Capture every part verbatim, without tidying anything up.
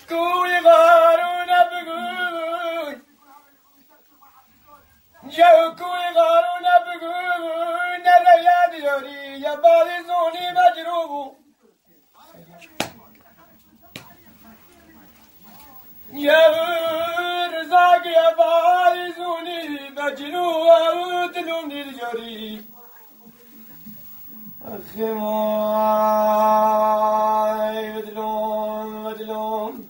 کوی قارون بگوی جو کوی قارون بگوی نره یاد یاری یا بازی زونی مجروب یا رزاق یا بازی زونی مجروب دلون دیر یاری أخي ماي مدلوم مدلوم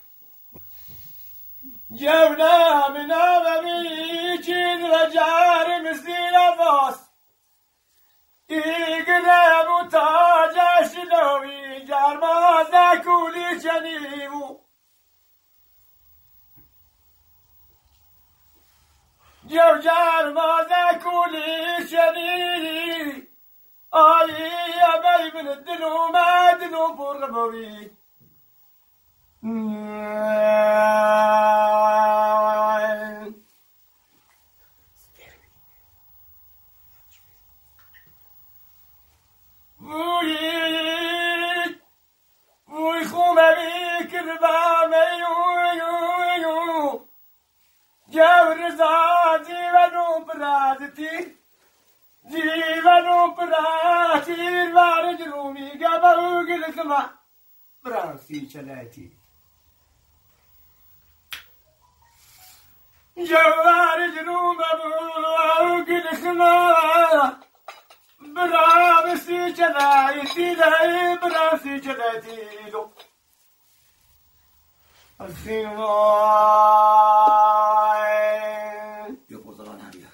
جونا من أمامي جيد رجار مسلين أفاس إيقنا متاجا شلوي جار ما ذاكولي جنيبو جو جار ما ذاكولي جنيبو آي يا بي من الدنو ما دنو برغبوي وي وي خوما بيك ربا ميو جو رزازي ونو برازتي جيبانو براسير وارج رومي قبو قلقما براسي شلاتي جوارج روما بو قلقما براسي شلاتي لاي براسي شلاتي لو أخي ماي يقول طلعنا عليها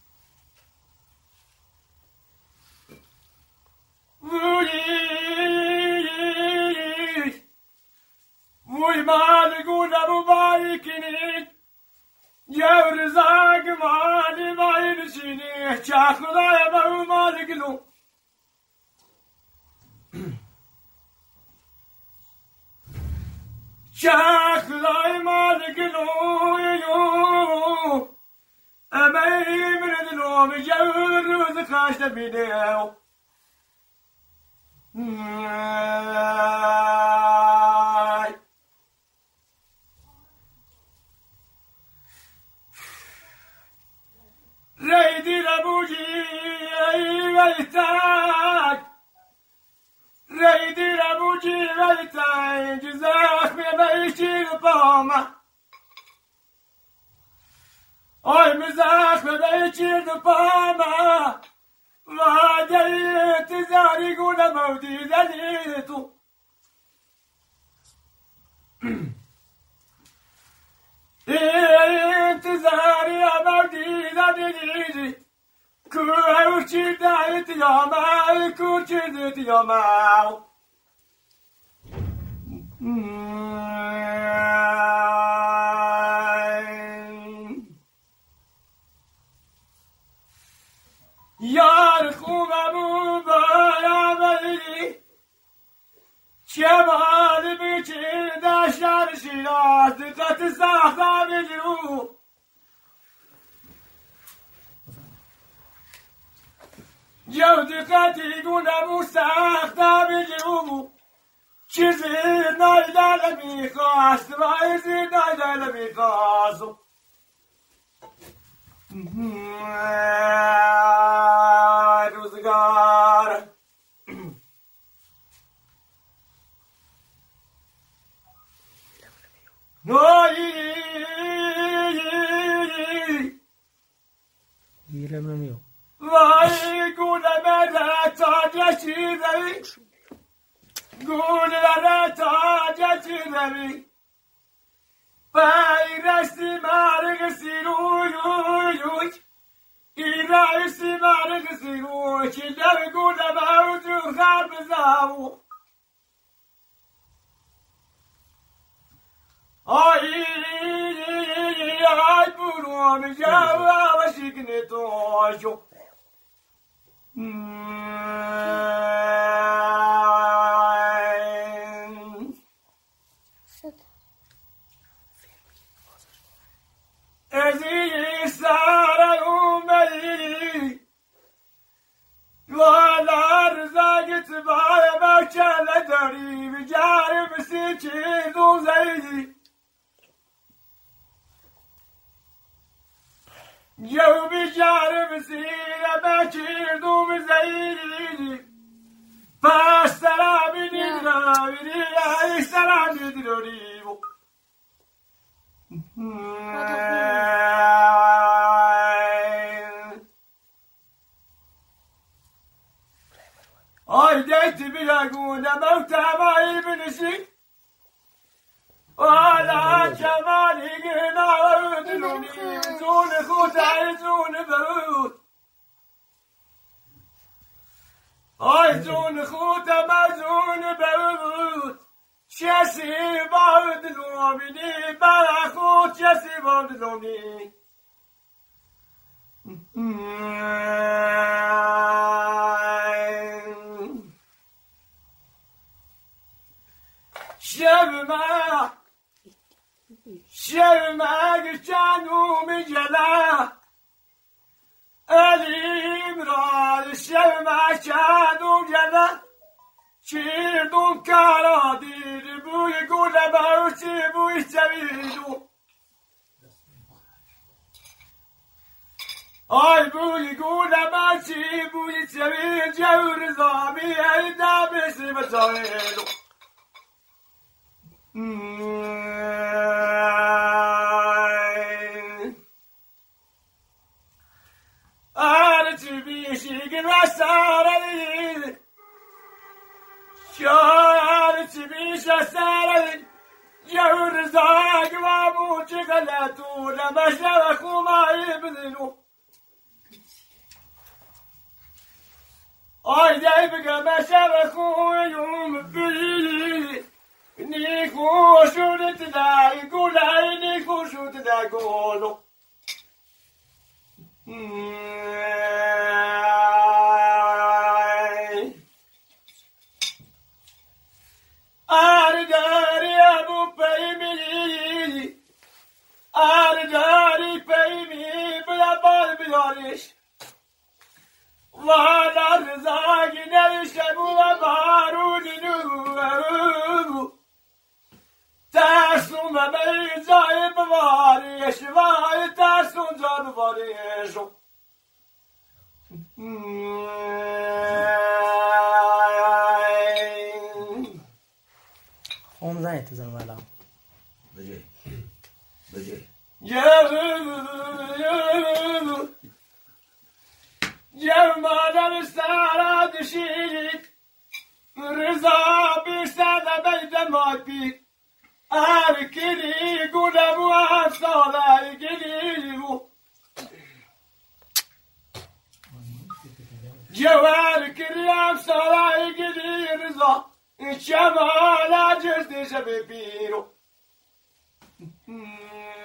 وي مالقون ابو بايكني يا رزاق مالي ما ينسيني شاخذ يا ابو مالقلو شاخذ يا مالقلو امي من النوم جور وذكاش تبينيو ريدي لابوجي ويتاك ريدي لابوجي ويتاك جزاك بيشي الطامة اي مزاك بيشي الطامة ما جيت زاري قول مودي زنيتو انت زاري يا مودي زنيتي كوشي دايت يا ماي كوشي دايت يا ماو یار خوبم باید شمال بیچه داشتر شیراز دقت ساخته بجرو جو دقتی گونم ساخته بجرو چیزی نایدال میخواست وایزی نایدال میخواست روزگار نوی گیرم نمیو وای گونه بره تاجه چی روی گونه بره تاجه چی روی Payrasti margasiruy, iraisti margasiruy, childar guna baudu kharbazawu. Ay, ay burum jawa washigneto ajo. ازی سارا اومدی والا رزاقت بای بچه نداری بجار بسی چیزو دوم زیدی جو بیچاره بسیره بکیر دوم زیدی پس سرا بینید را بینید ای سرا بینید را ریو آی دیتی بیاگونه موتا مایی بنشی والا کمانی گنا دلونی زون خودای زون برود آی زون خودم زون برود کسی با دلونی برا خود کسی با دلونی شرما شرما گچانو میجلا الیم را شرما چانو جلا چیردون کارا دیر بوی گوله باوچی بوی چویدو آی بوی گوله باوچی بوی چوید جور زامی ایدا بسی بچایدو آرچی بیشی گرساره شارچی بیش ساره جور زاگ و بوچی غلطو لمشر خومایی بزنو آی دی بگم مشر خویم بلی نیکو شده تدای گولای نیکو شده تدای گولو آرداری ابو پیمی آرداری پیمی بلا بال بیارش والا رزاگی نوشتمو و بارونی نو ترسون و به جای بواریش وای ترسون جا بواریش خون زنی تو زنو الان بجای بجای یه مادر سراد شیرید رضا بیشتر بیت ماد بید ارکلی گوله بو افساده گلی بو جوار کلی افساده گلی رضا شمال جستش بپیرو